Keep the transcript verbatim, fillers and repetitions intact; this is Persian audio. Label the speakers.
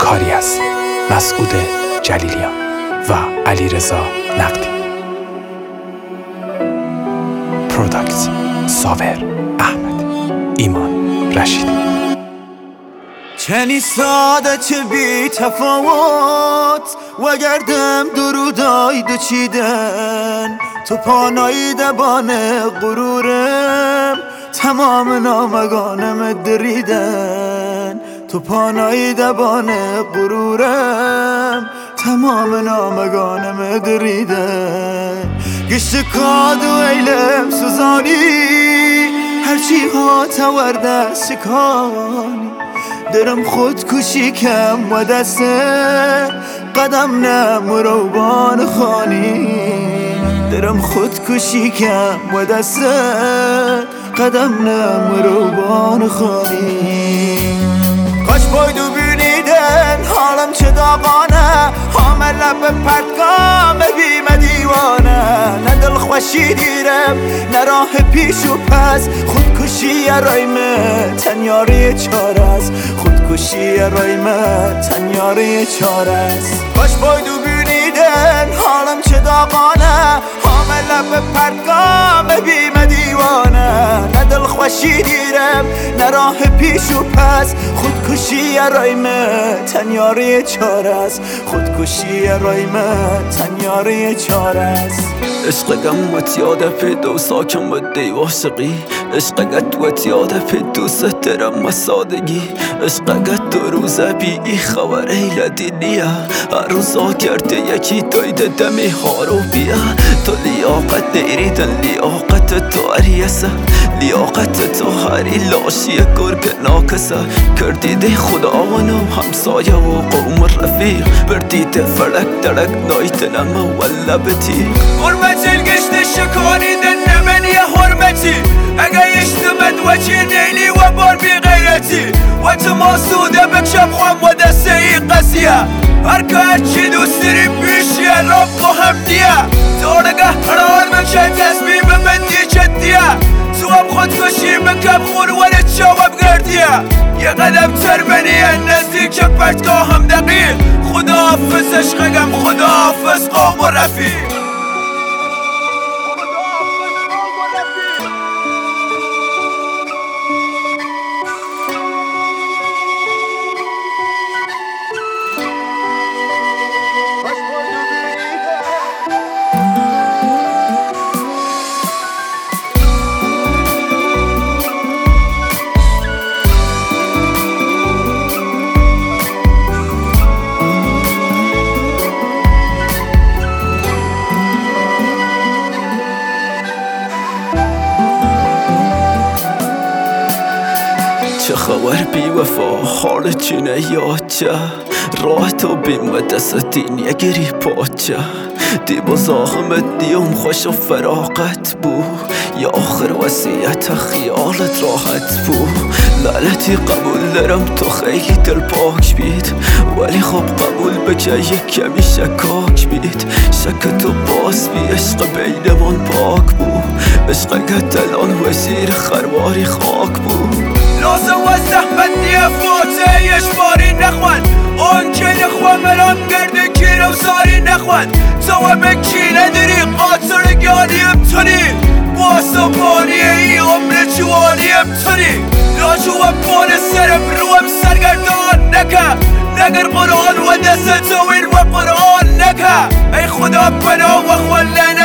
Speaker 1: کاری از مسعود جلیلیان و علیرضا نقدی. پروداکت ساور احمد، ایمان رشیدی.
Speaker 2: چنی ساده چه بی تفاوت و گردم درودای دو چیدن تو پانایی دبان غرورم تمام نامگانم دریدن تو پانایی دبان غرورم تمام نامگانم دریدن گشت کاد و ایلم سوزانی هرچی ها تورده سکانی درم خودکشی کم و دسته قدم نه مروبان خانی درم خودکشی کم و دسته قدم نه مروبان خانی کاش باید بینیدن حالم چه داغانه حامل لب پرتگام بیم دیوانه نه دل خوشی دیرم نه راه پیش و پس خودکشی رایمه تنیاری چار است خودکشی رایمه تنیاری چار است کاش باید بینیدن حالم چه داغانه حامل لب پرتگام بیم دیوانه نه دل خوشی دیرم نه راه پیش و پس خودکشی رایمه تنیاری چار است خودکشی رایمه تنیاری چار است
Speaker 3: عشقم وتیاده پیدو ساکن و دیواشقی عشقت وتیاده پیدو سترم و سادگی عشقت دو روزه بی ای خبر ایل دینیه هر روزا کرده یکی دایده دمی هارو بیا تو لیاقت دیریدن لیاقت تو عریسه لیاقت تو هری لاشی گرگ ناکسه کردیده خدا ونو همسایه و قوم رفیق بردیده فلک درک نایتنم و لبتی
Speaker 4: حرمت الگشت شکانیدن نمنی حرمتی اگه اشتمد و چی نیلی و بار بی غیرتی و تو ماسوده بکشم خوام و دسته ای قصیه هر که هرچی دوست داری بیشیه رب و همدیه دارگه قرار بکشه تصمیم من دی جدیه تو هم خودکشی بکم خور ولد جواب گردیه یه قدم تر منیه نزدیک پرتگاه هم دقیق خدا حافظ عشقم خدا حافظ قوم و رفیق
Speaker 3: چه خبر بی وفا حال چینه یاچه راه تو بیم و دست نگیری پاچه دی بزاخمت دیم خوش و فراغت بو یا آخر وسیعت خیالت راحت بو لعنتی قبول دارم تو خیلی دل پاک بید ولی خب قبول بجای یک کمی شکاک بید شک تو باز بی عشق بینمان پاک بو عشقت الان وزیر خرواری خاک بو
Speaker 4: لازم و زحمت نیه فاته یش باری نخوان اون که نخوان مرام گرده کیرو ساری نخوان تو همه کی نداری قاطر گانیم تونی باسا بانیه ای عمر جوانیم تونی لاجو و بان سرم روم سرگردان نکه نگر قرآن و دست توین و قرآن نکه ای خدا بنا و خوان لنه